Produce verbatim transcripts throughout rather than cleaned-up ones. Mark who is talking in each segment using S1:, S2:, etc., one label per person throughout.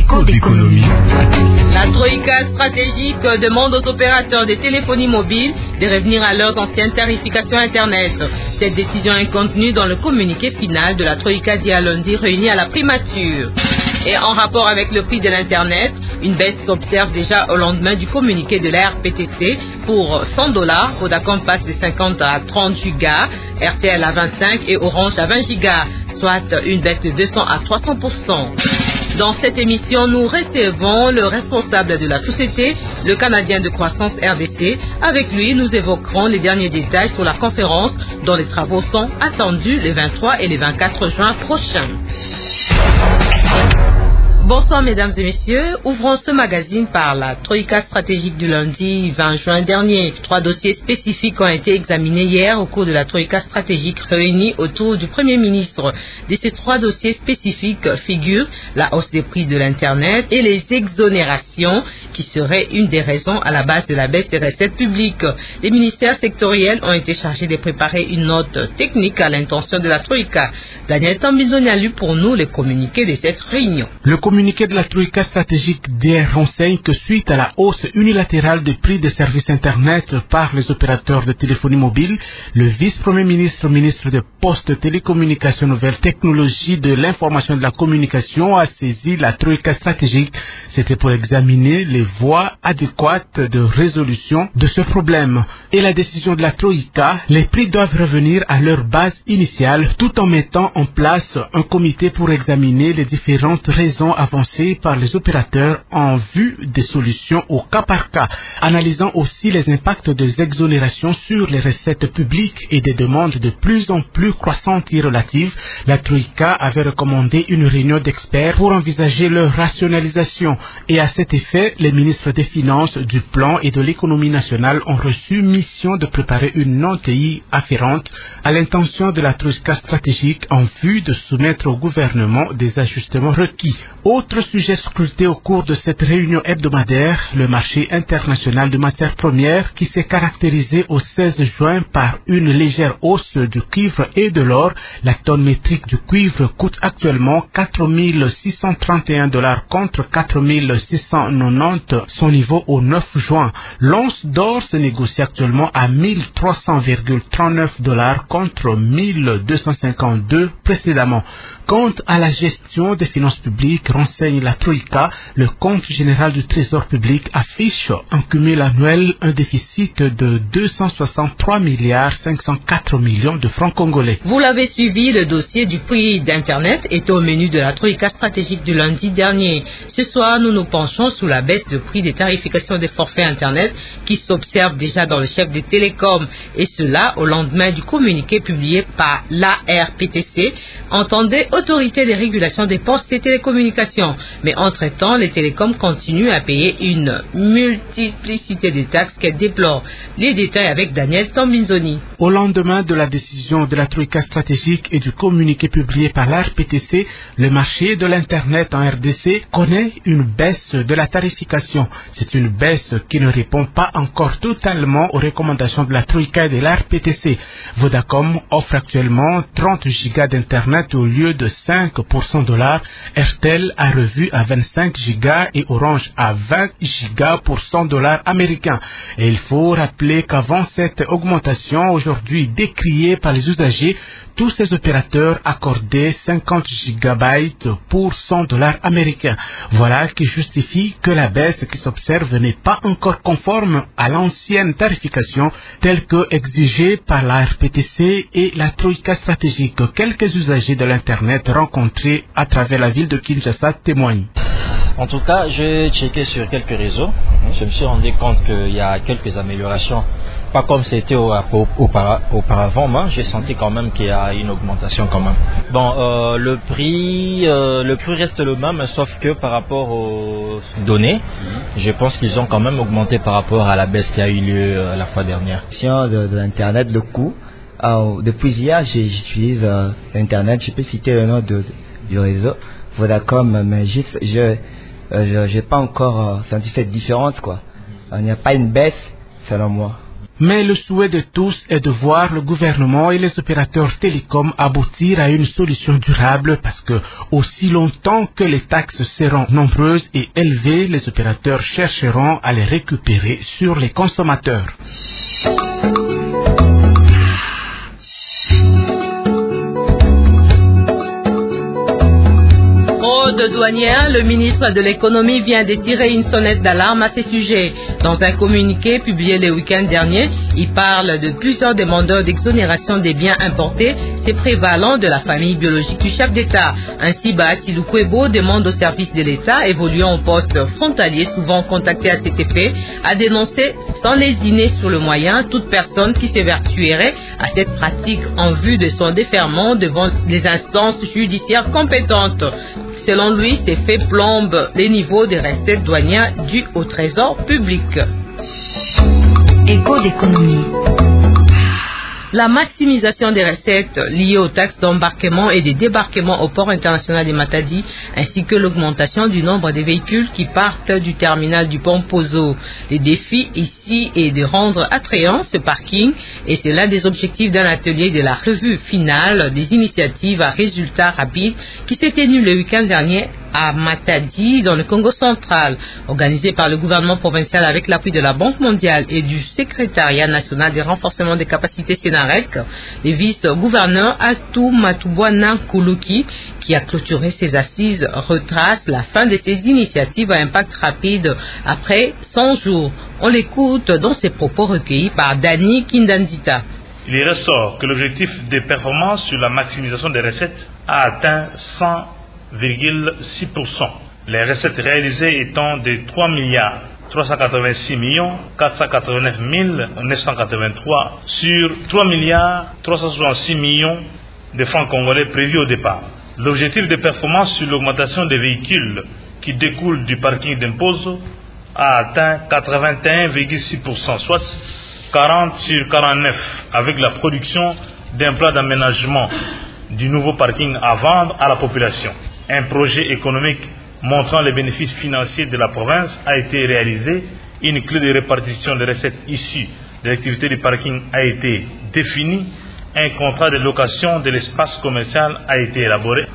S1: écho d'économie.
S2: La Troïka stratégique demande aux opérateurs de téléphonie mobile de revenir à leurs anciennes tarifications Internet. Cette décision est contenue dans le communiqué final de la Troïka d'hier lundi réunie à la primature. Et en rapport avec le prix de l'Internet, une baisse s'observe déjà au lendemain du communiqué de la R P T C. Pour cent dollars, Vodacom passe de cinquante à trente gigas, R T L à vingt-cinq et Orange à vingt gigas, soit une baisse de deux cents à trois cents pour cent. Dans cette émission, nous recevons le responsable de la société, le Canadien de croissance R D C. Avec lui, nous évoquerons les derniers détails sur la conférence dont les travaux sont attendus les vingt-trois et les vingt-quatre juin prochains. Bonsoir mesdames et messieurs, ouvrons ce magazine par la Troïka stratégique du lundi vingt juin dernier. Trois dossiers spécifiques ont été examinés hier au cours de la Troïka stratégique réunie autour du Premier ministre. De ces trois dossiers spécifiques figurent la hausse des prix de l'Internet et les exonérations qui seraient une des raisons à la base de la baisse des recettes publiques. Les ministères sectoriels ont été chargés de préparer une note technique à l'intention de la Troïka. Daniel Tambizoni a lu pour nous les communiqués de cette réunion.
S3: Le communiqué de la Troïka stratégique d'hier renseigne que suite à la hausse unilatérale des prix des services Internet par les opérateurs de téléphonie mobile, le vice-premier ministre, ministre des Postes, Télécommunications, Nouvelles Technologies, de l'Information et de la Communication a saisi la Troïka stratégique. C'était pour examiner les voies adéquates de résolution de ce problème. Et la décision de la Troïka, les prix doivent revenir à leur base initiale tout en mettant en place un comité pour examiner les différentes raisons avancées par les opérateurs en vue des solutions au cas par cas, analysant aussi les impacts des exonérations sur les recettes publiques et des demandes de plus en plus croissantes et relatives. La Troïka avait recommandé une réunion d'experts pour envisager leur rationalisation et à cet effet, les ministres des Finances, du Plan et de l'Économie nationale ont reçu mission de préparer une note y afférente à l'intention de la Troïka stratégique en vue de soumettre au gouvernement des ajustements requis. Autre sujet scruté au cours de cette réunion hebdomadaire, le marché international de matières premières qui s'est caractérisé au seize juin par une légère hausse du cuivre et de l'or. La tonne métrique du cuivre coûte actuellement quatre mille six cent trente et un dollars contre quatre mille six cent quatre-vingt-dix, son niveau au neuf juin. L'once d'or se négocie actuellement à mille trois cents virgule trente-neuf dollars contre mille deux cent cinquante-deux précédemment. Quant à la gestion des finances publiques, renseigne la Troïka, le compte général du Trésor public affiche en cumul annuel un déficit de deux cent soixante-trois milliards cinq cent quatre millions de francs congolais.
S2: Vous l'avez suivi, le dossier du prix d'Internet est au menu de la Troïka stratégique du lundi dernier. Ce soir, nous nous penchons sur la baisse de prix des tarifications des forfaits Internet qui s'observe déjà dans le chef des télécoms, et cela au lendemain du communiqué publié par l'A R P T C, entendez Autorité des régulations des postes et télécommunications. Mais entre-temps, les télécoms continuent à payer une multiplicité de taxes qu'elles déplorent. Les détails avec Daniel Tambizoni.
S3: Au lendemain de la décision de la Troïka stratégique et du communiqué publié par l'A R P T C, le marché de l'Internet en R D C connaît une baisse de la tarification. C'est une baisse qui ne répond pas encore totalement aux recommandations de la Troïka et de l'A R P T C. Vodacom offre actuellement trente gigas d'Internet au lieu de cinq pour cent dollars. R T L a revu à vingt-cinq gigas et Orange à vingt gigas pour cent dollars américains. Et il faut rappeler qu'avant cette augmentation, aujourd'hui décriée par les usagers, tous ces opérateurs accordaient cinquante gigabytes pour cent dollars américains. Voilà qui justifie que la baisse qui s'observe n'est pas encore conforme à l'ancienne tarification telle que exigée par la R P T C et la Troïka stratégique. Quelques usagers de l'Internet rencontrés à travers la ville de Kinshasa témoignent.
S4: En tout cas, j'ai checké sur quelques réseaux. Je me suis rendu compte qu'il y a quelques améliorations. Pas comme c'était auparavant, mais j'ai senti quand même qu'il y a une augmentation quand même. Bon, euh, le prix, euh, le prix reste le même, sauf que par rapport aux données, je pense qu'ils ont quand même augmenté par rapport à la baisse qui a eu lieu euh, la fois dernière.
S5: De, de l'Internet, le coût. Alors, depuis hier, j'utilise euh, l'Internet. Je peux citer le nom de, de, du réseau Vodacom, mais je je euh, je j'ai pas encore euh, senti cette différence quoi. Il n'y a pas une baisse selon moi.
S3: Mais le souhait de tous est de voir le gouvernement et les opérateurs télécoms aboutir à une solution durable parce que aussi longtemps que les taxes seront nombreuses et élevées, les opérateurs chercheront à les récupérer sur les consommateurs.
S2: De douanière, le ministre de l'économie vient de tirer une sonnette d'alarme à ce sujet. Dans un communiqué publié le week-end dernier, il parle de plusieurs demandeurs d'exonération des biens importés, se prévalant de la famille biologique du chef d'État. Ainsi, Bahati Lukwebo demande aux services de l'État évoluant au poste frontalier, souvent contactés à cet effet, à dénoncer sans lésiner sur le moyen toute personne qui s'évertuerait à cette pratique en vue de son déferment devant les instances judiciaires compétentes. Selon lui, ces faits plombent les niveaux des recettes douanières dues au trésor public.
S1: Écho d'économie.
S2: La maximisation des recettes liées aux taxes d'embarquement et des débarquements au port international de Matadi, ainsi que l'augmentation du nombre de véhicules qui partent du terminal du pont Pozo. Le défi ici est de rendre attrayant ce parking et c'est l'un des objectifs d'un atelier de la revue finale des initiatives à résultats rapides qui s'est tenu le week-end dernier à Matadi, dans le Congo central, organisé par le gouvernement provincial avec l'appui de la Banque mondiale et du secrétariat national de renforcement des capacités Sénarec. Le vice-gouverneur Atou Matubwana Kuluki, qui a clôturé ses assises, retrace la fin de ces initiatives à impact rapide après cent jours. On l'écoute dans ses propos recueillis par Dani Kindanzita.
S6: Il ressort que l'objectif des performances sur la maximisation des recettes a atteint cent virgule six pour cent. Les recettes réalisées étant de trois milliards trois cent quatre-vingt-six millions quatre cent quatre-vingt-neuf mille neuf cent quatre-vingt-trois sur trois milliards trois cent soixante-six millions de francs congolais prévus au départ. L'objectif de performance sur l'augmentation des véhicules qui découle du parking d'Imposo a atteint quatre-vingt-un virgule six pour cent, soit quarante sur quarante-neuf, avec la production d'un plan d'aménagement du nouveau parking à vendre à la population. Un projet économique montrant les bénéfices financiers de la province a été réalisé. Une clé de répartition des recettes issues de l'activité du parking a été définie. Un contrat de location de l'espace commercial a été élaboré.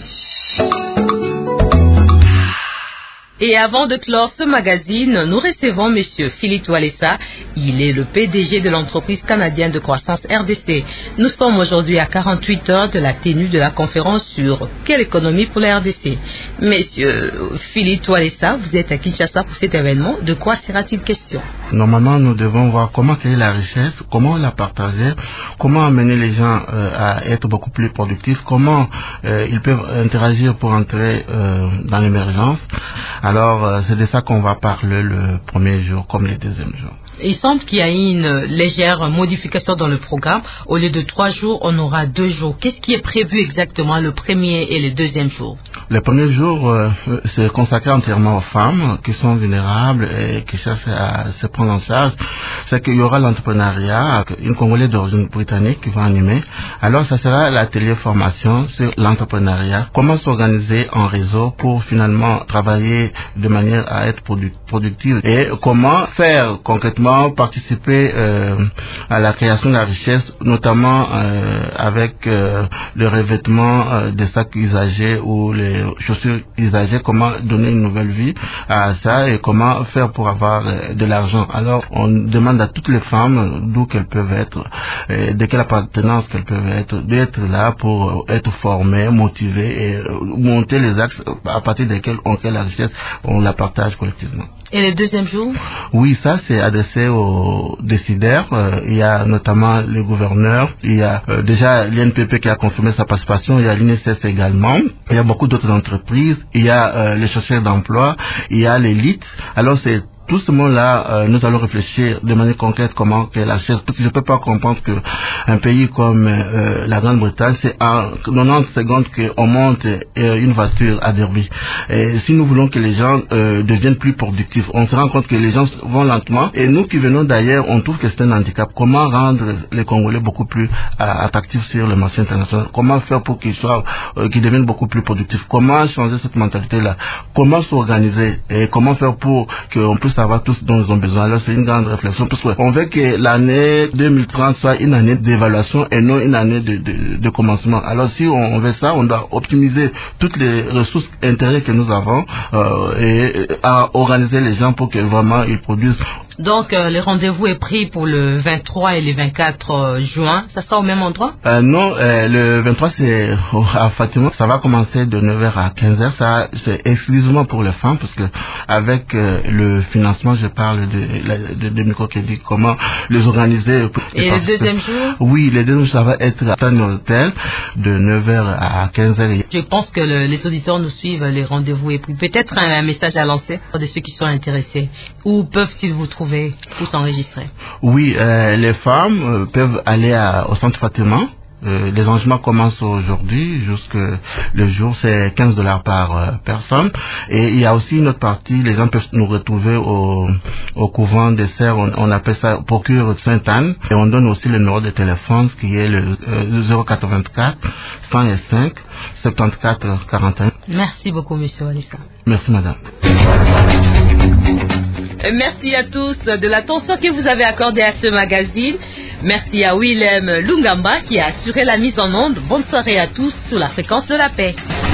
S2: Et avant de clore ce magazine, nous recevons M. Philippe Walesa. Il est le P D G de l'entreprise canadienne de croissance R D C. Nous sommes aujourd'hui à quarante-huit heures de la tenue de la conférence sur quelle économie pour la R D C. Monsieur Philippe Walesa, vous êtes à Kinshasa pour cet événement. De quoi sera-t-il question?
S7: Normalement, nous devons voir comment créer la richesse, comment la partager, comment amener les gens euh, à être beaucoup plus productifs, comment euh, ils peuvent interagir pour entrer euh, dans l'émergence. Alors, euh, c'est de ça qu'on va parler le premier jour comme le deuxième jour.
S2: Il semble qu'il y a une légère modification dans le programme. Au lieu de trois jours, on aura deux jours. Qu'est-ce qui est prévu exactement le premier et le deuxième jour?
S7: Le premier jour, euh, c'est consacré entièrement aux femmes qui sont vulnérables et qui cherchent à se prendre en charge. C'est qu'il y aura l'entrepreneuriat, une Congolaise d'origine britannique qui va animer. Alors, ça sera l'atelier formation sur l'entrepreneuriat. Comment s'organiser en réseau pour finalement travailler de manière à être produ- productive et comment faire concrètement participer euh, à la création de la richesse, notamment euh, avec euh, le revêtement euh, des sacs usagés ou les chaussures usagées, comment donner une nouvelle vie à ça et comment faire pour avoir euh, de l'argent. Alors, on demande à toutes les femmes d'où qu'elles peuvent être, euh, de quelle appartenance qu'elles peuvent être, d'être là pour être formées, motivées et euh, monter les axes à partir desquels on crée la richesse, on la partage collectivement.
S2: Et le deuxième jour?
S7: Oui, ça c'est adressé aux décideurs. Euh, il y a notamment les gouverneurs, il y a euh, déjà l'I N P P qui a confirmé sa participation, il y a l'I N S S également, il y a beaucoup d'autres entreprises, il y a euh, les chercheurs d'emploi, il y a l'élite. Alors c'est tout ce monde-là, euh, nous allons réfléchir de manière concrète comment créer la richesse. Parce que je ne peux pas comprendre qu'un pays comme euh, la Grande-Bretagne, c'est en quatre-vingt-dix secondes qu'on monte euh, une voiture à Derby. Et si nous voulons que les gens euh, deviennent plus productifs, on se rend compte que les gens vont lentement. Et nous qui venons d'ailleurs, on trouve que c'est un handicap. Comment rendre les Congolais beaucoup plus euh, attractifs sur le marché international? Comment faire pour qu'ils soient, euh, qu'ils deviennent beaucoup plus productifs? Comment changer cette mentalité-là? Comment s'organiser? Et comment faire pour qu'on puisse savoir tout ce dont ils ont besoin. Alors c'est une grande réflexion parce qu'on veut que l'année deux mille trente soit une année d'évaluation et non une année de, de, de commencement. Alors si on veut ça, on doit optimiser toutes les ressources intérieures que nous avons euh, et, et à organiser les gens pour que vraiment ils produisent.
S2: Donc, euh, le rendez-vous est pris pour le vingt-trois et le vingt-quatre euh, juin. Ça sera au même endroit?
S7: euh, Non, euh, le vingt-trois, c'est oh, à Fatima. Ça va commencer de neuf heures à quinze heures. Ça, c'est exclusivement pour les femmes parce que avec euh, le financement, je parle de, de, de microcrédit, comment les organiser.
S2: Et le deuxième jour?
S7: Oui, le deuxième jour, ça va être à un hôtel de neuf heures à quinze heures.
S2: Je pense que le, les auditeurs nous suivent, les rendez-vous est pris. Peut-être un, un message à lancer pour de ceux qui sont intéressés. Où peuvent-ils vous trouver? Pour s'enregistrer?
S7: Oui, euh, les femmes euh, peuvent aller à, au centre Fatima. Euh, les engagements commencent aujourd'hui jusque le jour, c'est quinze dollars par euh, personne. Et il y a aussi une autre partie, les gens peuvent nous retrouver au, au couvent des Serres, on, on appelle ça Procure Sainte-Anne. Et on donne aussi le numéro de téléphone, ce qui est le euh, zéro quatre-vingt-quatre cent cinq soixante-quatorze quarante et un.
S2: Merci beaucoup, monsieur Walissa.
S7: Merci, madame.
S2: Merci à tous de l'attention que vous avez accordée à ce magazine. Merci à Willem Lungamba qui a assuré la mise en onde. Bonne soirée à tous sous la fréquence de la paix.